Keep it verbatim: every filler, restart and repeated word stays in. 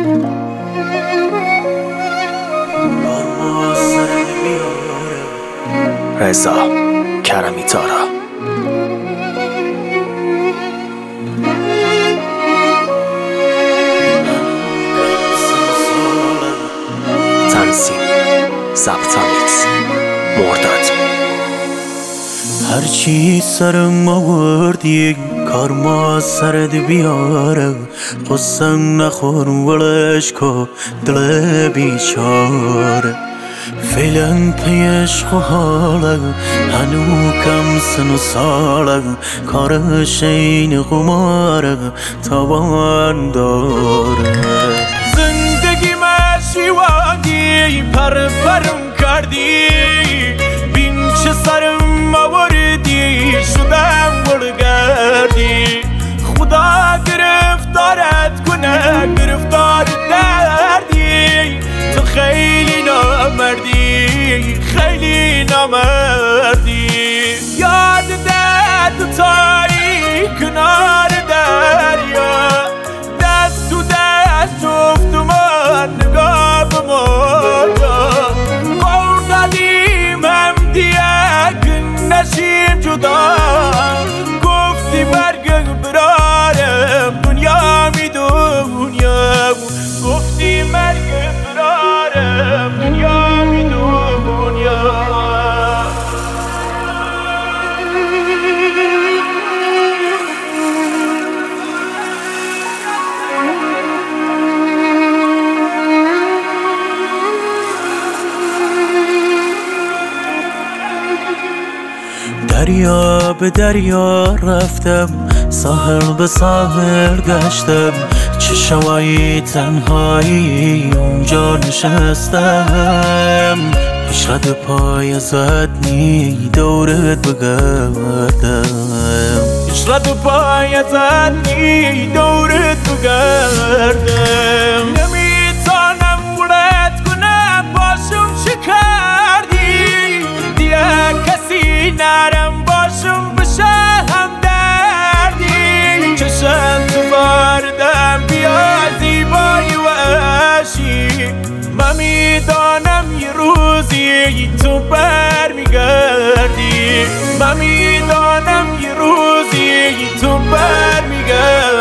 رضا کرمی تارا. تنظیم ضبط‌آمیز مرداد. هرچی سرم آوردی کار ما سرت بیاره، قسم نخور ولش کو دل بیچاره. فعلا پی عشق و حاله هنو کم سن و ساله، کارش این قماره تاوان داره. زندگی شیوانی پر پرم کردی، بین چه سرم آوردی شدم گرگردی. خدا گرفتارت کنه گرفتار دردی، تو خیلی نامردی خیلی نامردی. یادت تو تاری کنار دریا، دست تو دست جفت من نگاه به مایا. قول دادیم هم دیگه نشیم جدا، گفتی برگه برارم دنیا می دنیا، گفتی مرگ برارم دنیا می دنیا. دریا به دریا رفتم، ساحل به ساحل گشتم، چه شوایی تنهایی اونجا نشستم. هیچ رد پای زد نی دورت بگردم، هیچ رد پای زد نی دورت بگردم. نمیتونم ولت کنم باشم چه کردی، دیگه کسی نرم باشم بشه هم دردی. چشم تو باردم بیا زیبایی و عشی، من میدانم یه روزی تو بر میگردی، من میدانم یه روزی تو بر میگردی.